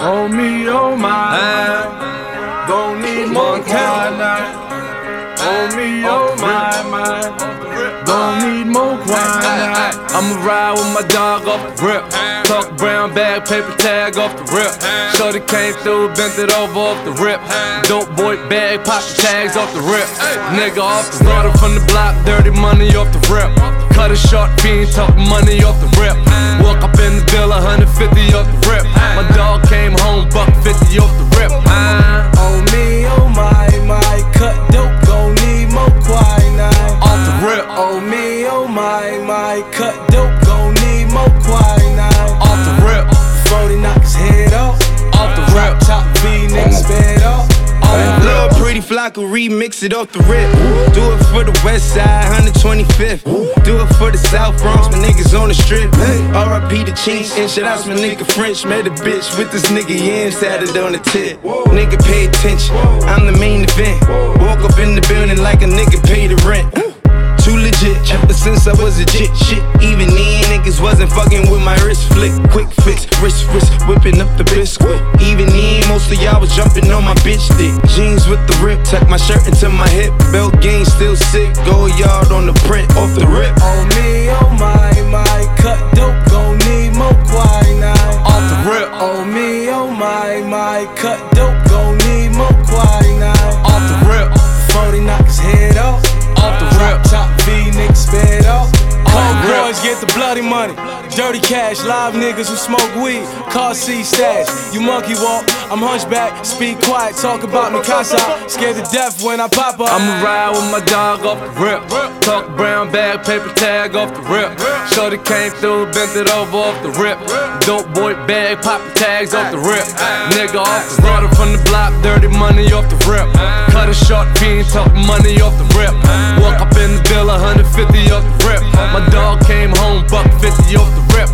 Oh me, oh my, gon' need more quinine. Oh me, oh my, gon' need more quinine. I'ma ride with my dog off the rip. Talk brown bag, paper tag off the rip. Shorty came through, bent it over off the rip. Dope boy bag, pop the tags off the rip. Nigga off the water from the block, dirty money off the rip. Cut a short fiend, talk money off the rip. Walk up in the bill, 150 off the rip. My dog came home, buck 50 off the rip. Oh me, oh my, cut dope, gon' need more quinine. Off the rip. Oh me, oh my, cut dope, gon' need more quinine. Off the rip. 40 knock his head off. Off the rip. Top V, niggas sped off. Lil' Pretty Flocka, remix it off the rip. Do it for the west side, 125th. Do it for the South Bronx, my niggas on the strip. R.I.P. the Chiefs, and shout out to my nigga French. Met a bitch with this nigga Yen, started on the tip. Nigga pay attention, I'm the main event. Walk up in the building like a nigga pay the rent. Too legit, ever since I was a jit. Shit, even these niggas wasn't fucking with my wrist flick. Quick fix, wrist, whipping up the biscuit. Even then, most of y'all was jumping on my bitch dick. Jeans with the rip, tuck my shirt into my hip. Belt game still sick, go yard on the print, off the rip. Oh me, oh my, cut dope, gon' need more quinine. Off the rip. Oh me, oh my, cut dope, gon' need more quinine. Off the rip. 40 knock his head off. Off the rip. Top V, niggas sped off. Homeboys get the bloody money. Dirty cash, live niggas who smoke weed. Car seat stash, you monkey walk. I'm hunchback, speak quiet, talk about me casa. Scared to death when I pop up. I'ma ride with my dog off the rip. Talk brown bag, paper tag off the rip. Shorty came through, bent it over off the rip. Dope boy bag, pop the tags off the rip. Nigga off the water from the block, dirty money off the rip. Cut a short fiend, talk money off the rip. Walk up in the bill, 150 off the rip. My dog came home, buck 50 off the rip.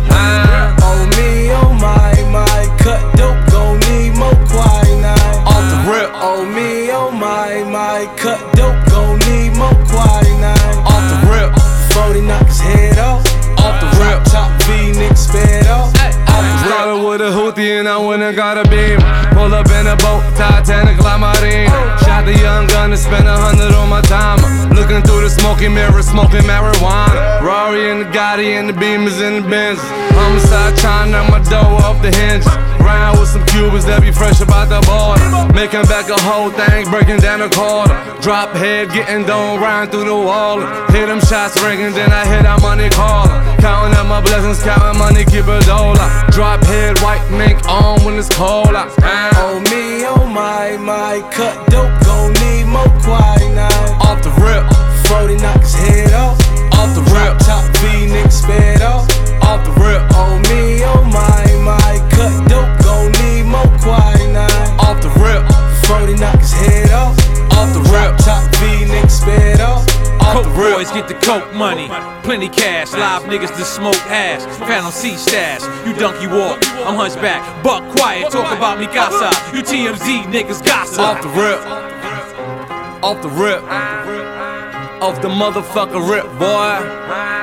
Oh me, oh my, cut dope, gon' need more quinine. Off the rip. Oh me, oh my, cut dope, gon' need more quinine. Off the rip. 40 knock his head off. Off the rip. Top V, niggas sped off. Started with a hoopty and I went and got a beam. Pull up in a boat, Titanic, La Marine. Shot the young gun and spent 100 on my timer. Looking through the smoky mirror, smoking marijuana. Rari and the Gotti and the Beamers and the Benz. Homicide trying to knock my dough off the hinges. Round with some Cubans that be fresh about the border. Making back a whole thing, breaking down a quarter. Drop head, getting done, riding through the wall. Hit them shots ringing, then I hit that money caller. Counting up my blessings, counting money, keep a dollar. Drop head, white mink on when it's cold out. Oh me, oh my, cut dope, gon' need more quinine. Off the rip. 40 knock his head off. Off the rip. Top V, niggas sped off. Off the rip. Oh me, oh my, cut dope, gon' need more quinine. Off the rip. 40 knock his head off. Off the rip. Top V, niggas sped off. Off the rip. Boys get the coke money, plenty cash, live niggas to smoke hash. Phantom C stash, you donkey walk, I'm hunchback, buck quiet, talk about me casa. You TMZ niggas gossip. Off the rip. Off the rip. Off the motherfucker rip, boy.